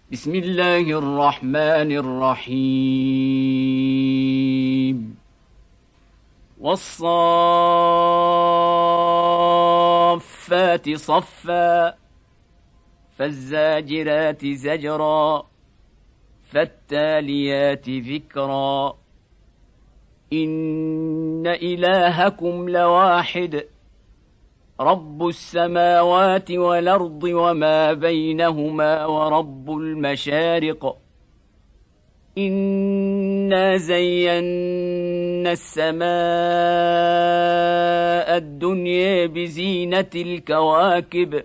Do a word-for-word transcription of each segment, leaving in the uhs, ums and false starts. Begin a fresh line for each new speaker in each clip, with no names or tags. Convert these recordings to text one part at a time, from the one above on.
بسم الله الرحمن الرحيم والصافات صفا فالزاجرات زجرا فالتاليات ذكرا إن إلهكم لواحد رب السماوات والأرض وما بينهما ورب المشارق إنا زينا السماء الدنيا بزينة الكواكب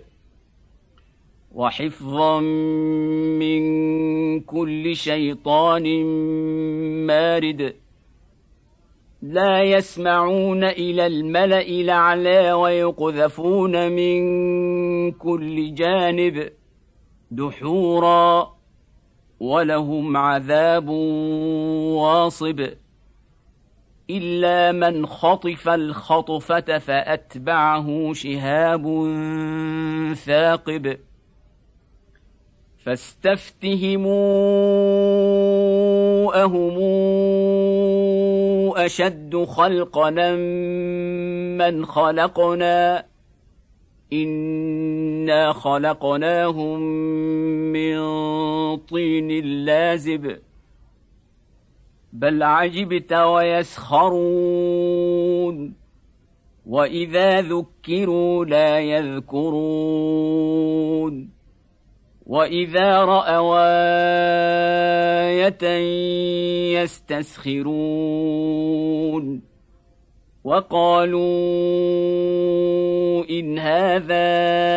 وحفظا من كل شيطان مارد لا يسمعون إلى الملأ الأعلى ويقذفون من كل جانب دحورا ولهم عذاب واصب إلا من خطف الخطفة فأتبعه شهاب ثاقب فاستفتهموا أهم أشد خلقنا من خلقنا إنا خلقناهم من طين لازب بل عجبت ويسخرون وإذا ذكروا لا يذكرون وإذا رأوا آية يستسخرون وقالوا إن هذا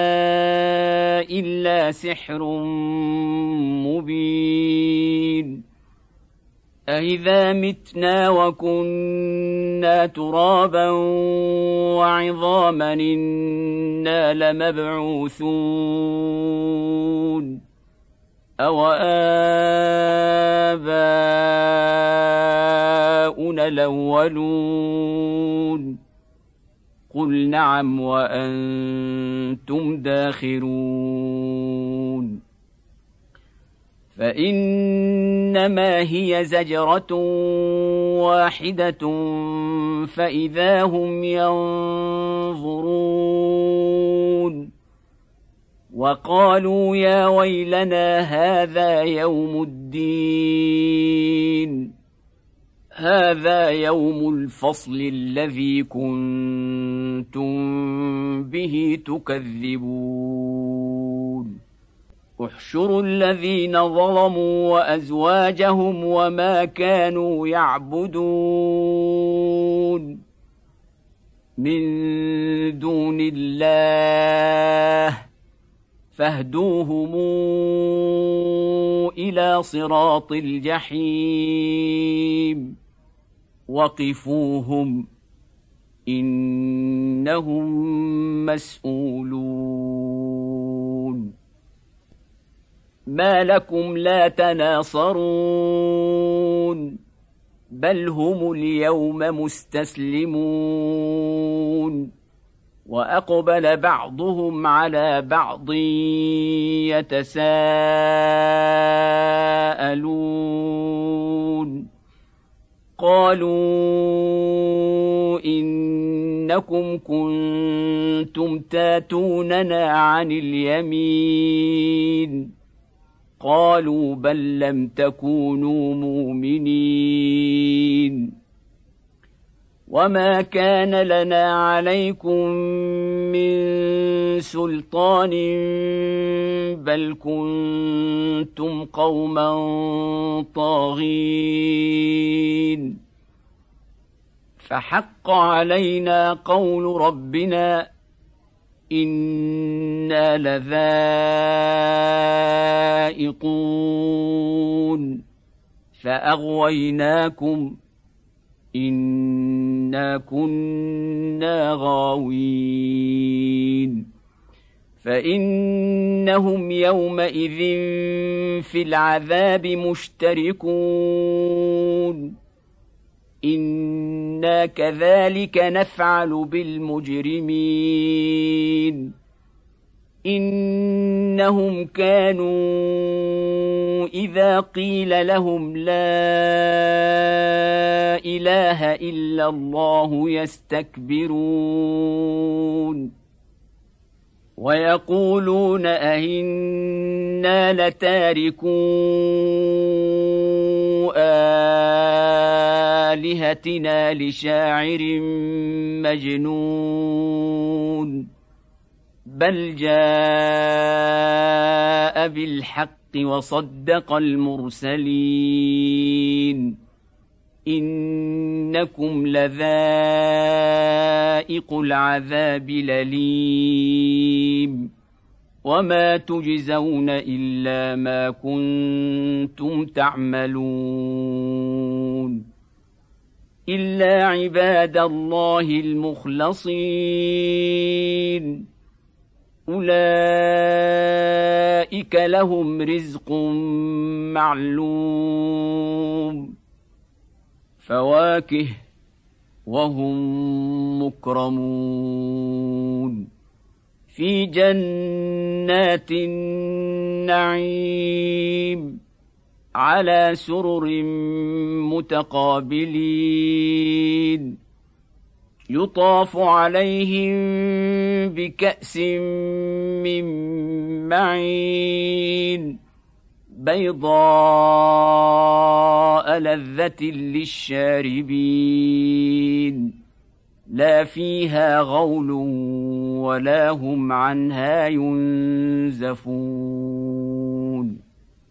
إلا سحر مبين أإذا متنا وكنا ترابا وعظاما إنا لمبعوثون أو آباؤنا الأولون قل نعم وأنتم داخرون فإنما هي زجرة واحدة فإذا هم ينظرون وقالوا يا ويلنا هذا يوم الدين هذا يوم الفصل الذي كنتم به تكذبون احشروا الذين ظلموا وأزواجهم وما كانوا يعبدون من دون الله فاهدوهم إلى صراط الجحيم وقفوهم إنهم مسؤولون ما لكم لا تناصرون بل هم اليوم مستسلمون وأقبل بعضهم على بعض يتساءلون قالوا إنكم كنتم تاتوننا عن اليمين قالوا بل لم تكونوا مؤمنين وما كان لنا عليكم من سلطان بل كنتم قوما طاغين فحق علينا قول ربنا إنا لذائقون فأغويناكم إنا كنا غاوين فإنهم يومئذ في العذاب مشتركون إنا كذلك نفعل بالمجرمين إنهم كانوا إذا قيل لهم لا إله إلا الله يستكبرون ويقولون أئنا لتاركو آلهتنا لشاعر مجنون بل جاء بالحق وصدق المرسلين إنكم لذائق العذاب الأليم وما تجزون إلا ما كنتم تعملون إلا عباد الله المخلصين أولئك لهم رزق معلوم فواكه وهم مكرمون في جنات النعيم على سرر متقابلين يطاف عليهم بكأس من معين بيضاء لذة للشاربين لا فيها غول ولا هم عنها ينزفون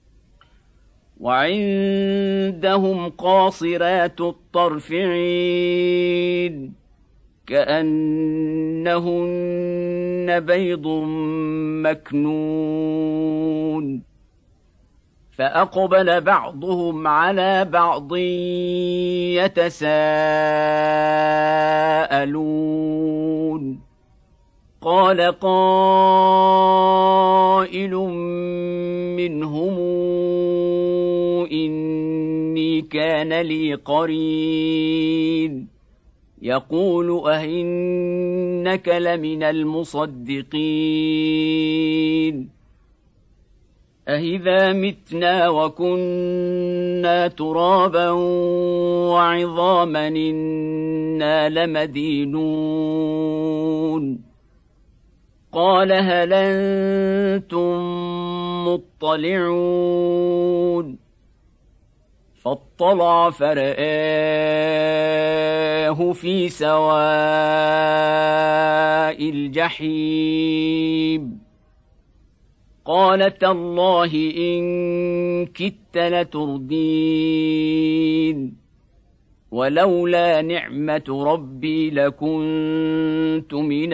وعندهم قاصرات الطرف عين كأنهن بيض مكنون فأقبل بعضهم على بعض يتساءلون قال قائل منهم إني كان لي قرين يقول أئنك لمن المصدقين أإذا متنا وكنا ترابا وعظاما إنا لمدينون قال هل أنتم مطلعون فاطلع فرآه في سواء الجحيم قال تالله إن كدت لتردين ولولا نعمة ربي لكنت من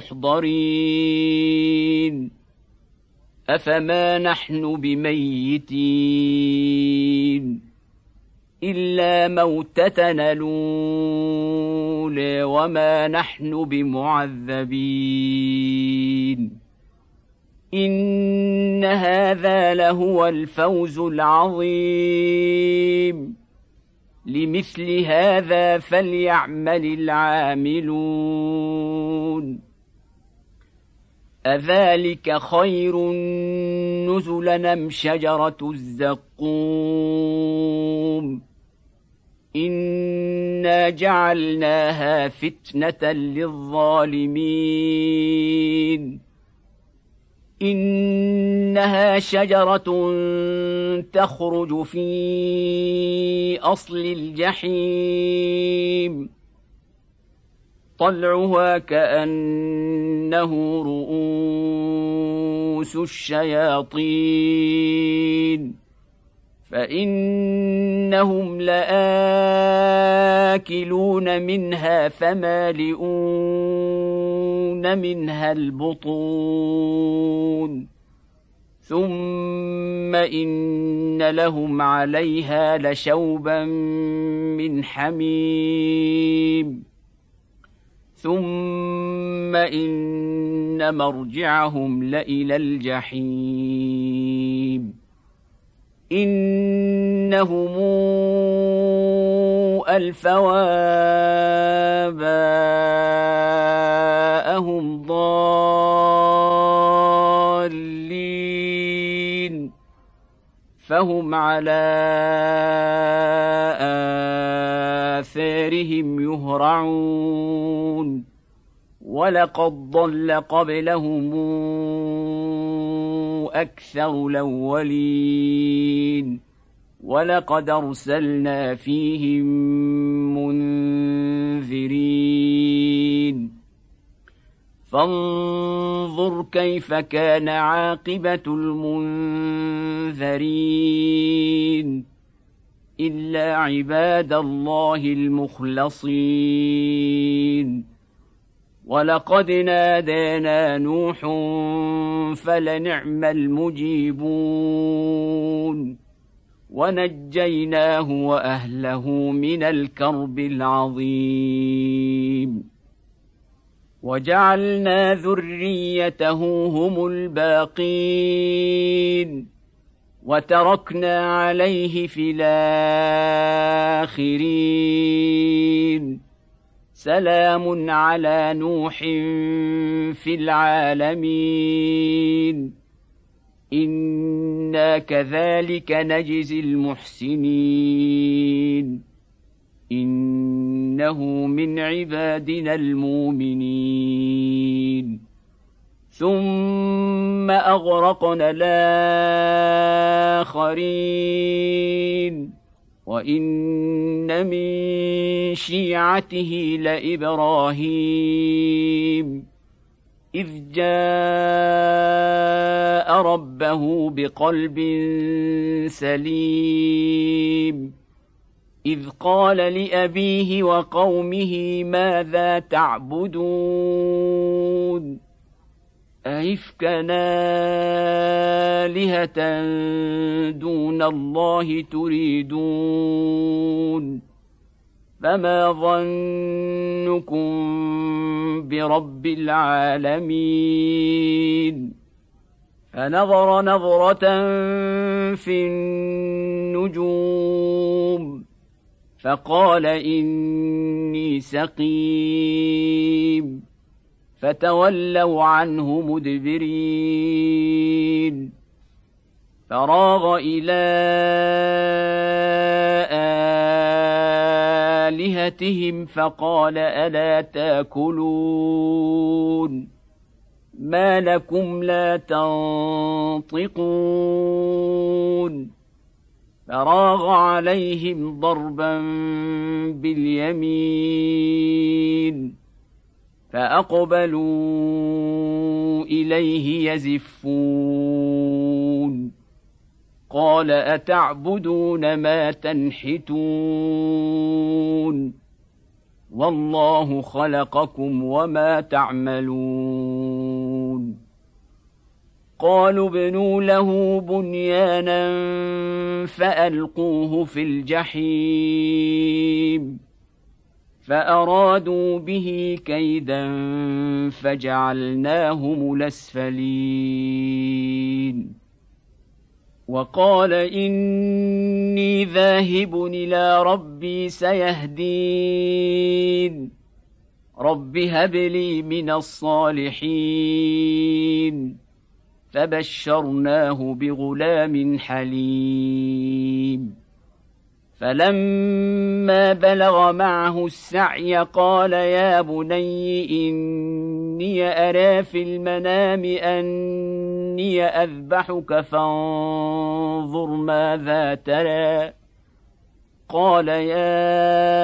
المحضرين أفما نحن بميتين إلا موتتنا الأولى وما نحن بمعذبين إن هذا لهو الفوز العظيم لمثل هذا فليعمل العاملون أذلك خير نزلا أم شجرة الزقوم إنا جعلناها فتنة للظالمين إنها شجرة تخرج في أصل الجحيم طلعها كأنه رؤوس الشياطين فإنهم لآكلون منها فمالئون منها البطون ثم إن لهم عليها لشوبا من حميم ثم إن مرجعهم لإلى الجحيم إنهم ألفوا آباءهم ضالين فهم على آثارهم يهرعون ولقد ضل قبلهم أكثر الأولين ولقد أرسلنا فيهم منذرين فانظر كيف كان عاقبة المنذرين إلا عباد الله المخلصين ولقد نادانا نوح فلنعم المجيبون ونجيناه وأهله من الكرب العظيم وجعلنا ذريته هم الباقين وتركنا عليه في الآخرين سلام على نوح في العالمين إنا كذلك نجزي المحسنين إنه من عبادنا المؤمنين ثم أغرقنا الآخرين وإن من شيعته لإبراهيم إذ جاء ربه بقلب سليم إذ قال لأبيه وقومه ماذا تعبدون أئفكا آلهة دون الله تريدون فما ظنكم برب العالمين فنظر نظرة في النجوم فقال إني سقيم فتولوا عنه مدبرين فراغ إلى آلهتهم فقال ألا تاكلون ما لكم لا تنطقون فراغ عليهم ضربا باليمين فأقبلوا إليه يزفون قال أتعبدون ما تنحتون والله خلقكم وما تعملون قالوا ابنوا له بنيانا فألقوه في الجحيم فأرادوا به كيدا فجعلناهم الأسفلين وقال إني ذاهب إلى ربي سيهدين رب هب لي من الصالحين فبشرناه بغلام حليم فلما بلغ معه السعي قال يا بني إني أرى في المنام أني أذبحك فانظر ماذا ترى قال يا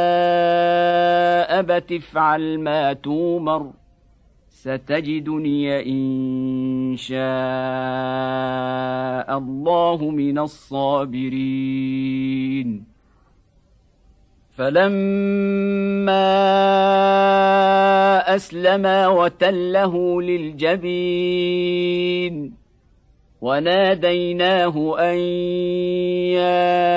أبت افعل ما تومر ستجدني إن شاء الله من الصابرين فلما أسلما وتله للجبين وناديناه أن يا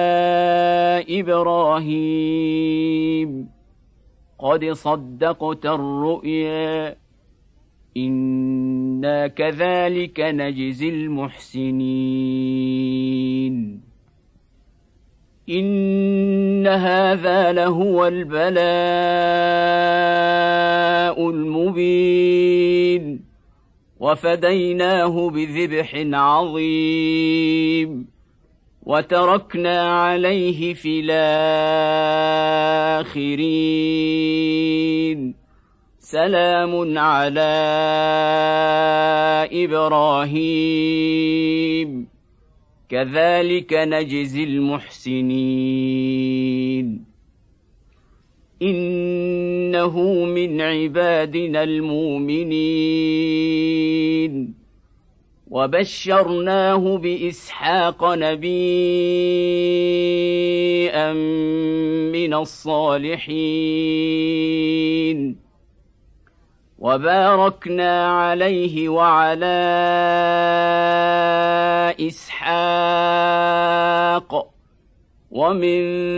إبراهيم قد صدقت الرؤيا إنا كذلك نجزي المحسنين إن هذا لهو البلاء المبين وفديناه بذبح عظيم وتركنا عليه في الآخرين سلام على إبراهيم كذلك نجزي المحسنين إنه من عبادنا المؤمنين وبشرناه بإسحاق نبيا من الصالحين وباركنا عليه وعلى إسحاق ومن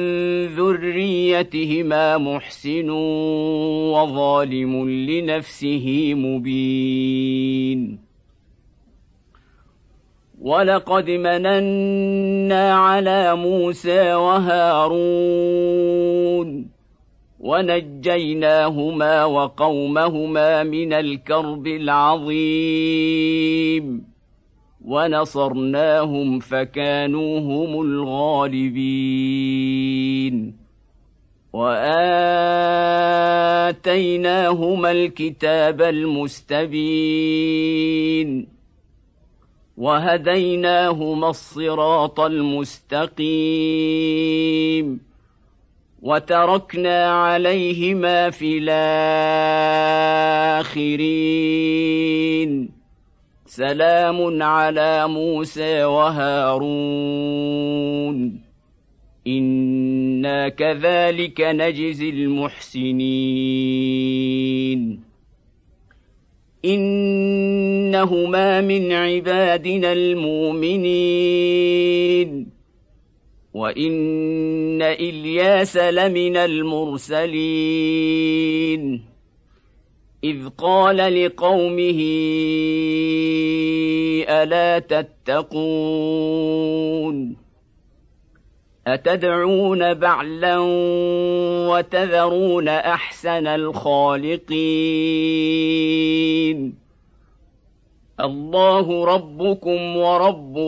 ذريتهما محسن وظالم لنفسه مبين ولقد مننا على موسى وهارون ونجيناهما وقومهما من الكرب العظيم ونصرناهم فكانوا هم الغالبين وآتيناهما الكتاب المستبين وهديناهما الصراط المستقيم وتركنا عليهما في الآخرين سلام على موسى وهارون إنا كذلك نجزي المحسنين إنهما من عبادنا المؤمنين وإن إلياس لمن المرسلين إذ قال لقومه ألا تتقون أتدعون بعلا وتذرون أحسن الخالقين الله ربكم ورب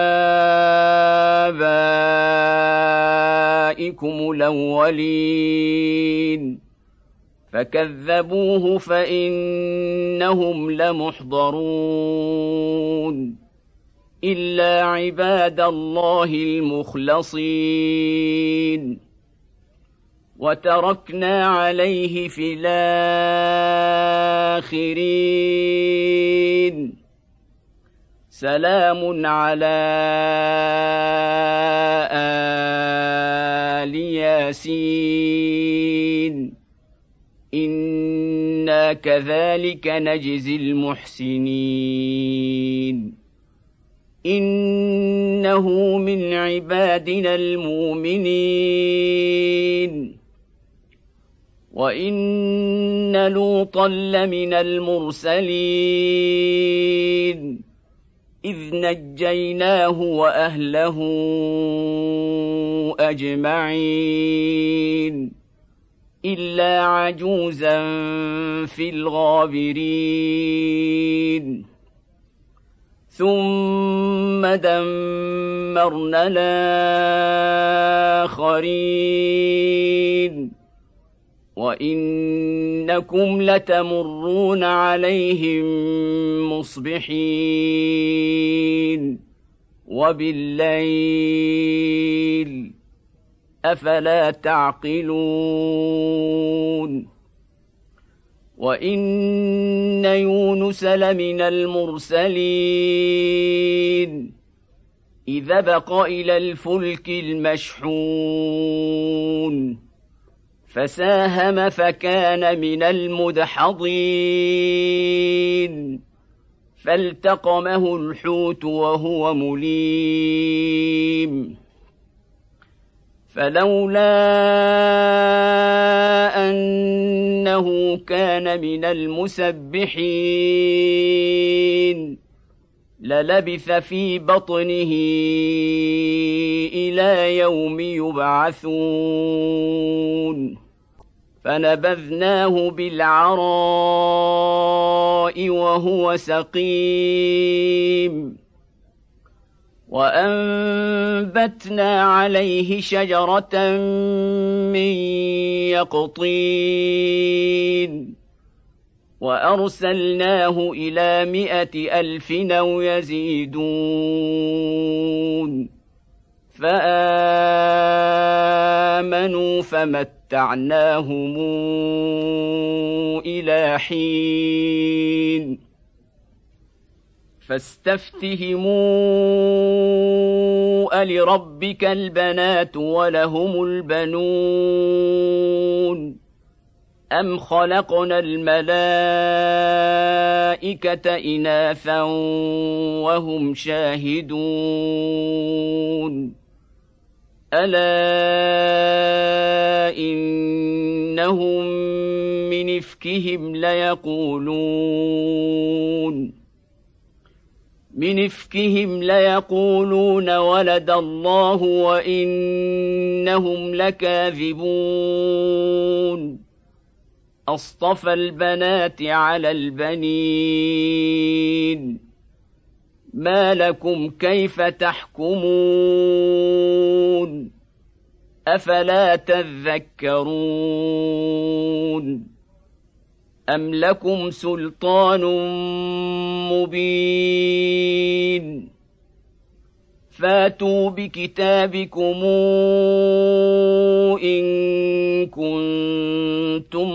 آبائكم الأولين فكذبوه فإنهم لمحضرون إلا عباد الله المخلصين وتركنا عليه في الآخرين سلام على آل ياسين إنا كذلك نجزي المحسنين إنه من عبادنا المؤمنين وإن لوطا لمن المرسلين إذ نجيناه وأهله أجمعين إلا عجوزا في الغابرين ثم دمرنا الآخرين وإنكم لتمرون عليهم مصبحين وبالليل أفلا تعقلون وإن يونس لمن المرسلين إذ أبق إلى الفلك المشحون فساهم فكان من المدحضين فالتقمه الحوت وهو مليم فلولا أنه كان من المسبحين للبث في بطنه إلى يوم يبعثون فنبذناه بالعراء وهو سقيم وأنبتنا عليه شجرة من يقطين وأرسلناه إلى مائة ألف أو يزيدون فآمنوا فمتعناهم إلى حين فاستفتهموا ألربك البنات ولهم البنون أم خلقنا الملائكة إناثا وهم شاهدون ألا إنهم من إفكهم ليقولون من إفكهم ليقولون ولد الله وإنهم لكاذبون أصطفى البنات على البنين ما لكم كيف تحكمون أفلا تذكرون أم لكم سلطان مبين فاتوا بكتابكم إن كنتم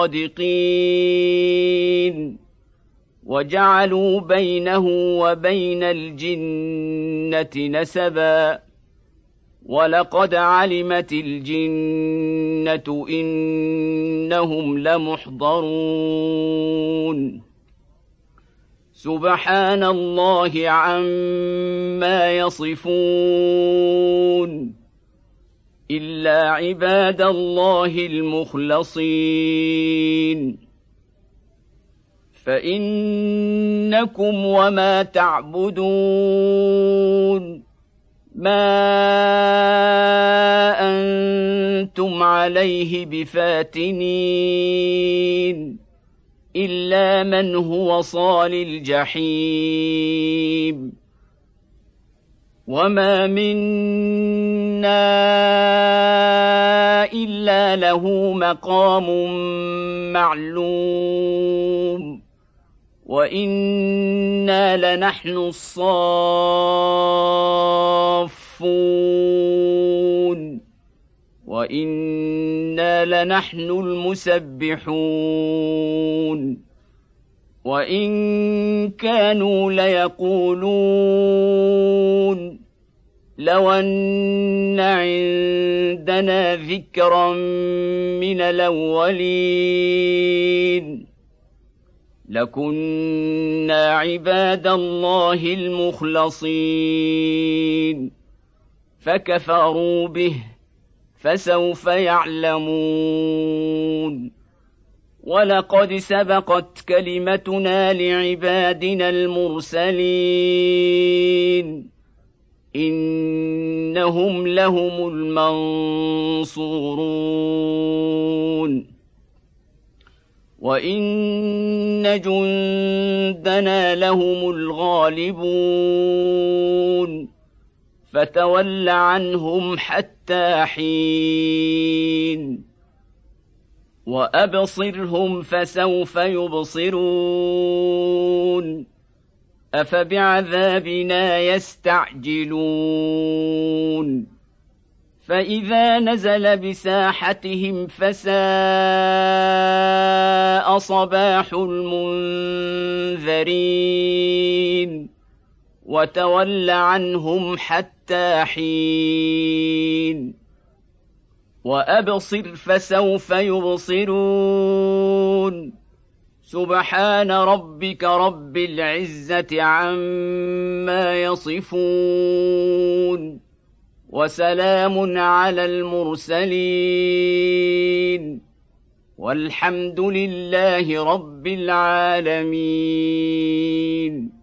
صادقين وجعلوا بينه وبين الجنة نسبا ولقد علمت الجنة إنهم لمحضرون سبحان الله عما يصفون إلا عباد الله المخلصين فإنكم وما تعبدون ما أنتم عليه بفاتنين إلا من هو صال الجحيم وما منا إلا له مقام معلوم وإنا لنحن الصافون وإنا لنحن المسبحون وإن كانوا ليقولون لو أن عندنا ذكرا من الأولين لكنا عباد الله المخلصين فكفروا به فسوف يعلمون ولقد سبقت كلمتنا لعبادنا المرسلين إنهم لهم المنصورون وإن جندنا لهم الغالبون فتول عنهم حتى حين وأبصرهم فسوف يبصرون أفبعذابنا يستعجلون فإذا نزل بساحتهم فساء صباح المنذرين وتول عنهم حتى حين وأبصر فسوف يبصرون سبحان ربك رب العزة عما يصفون وسلام على المرسلين والحمد لله رب العالمين.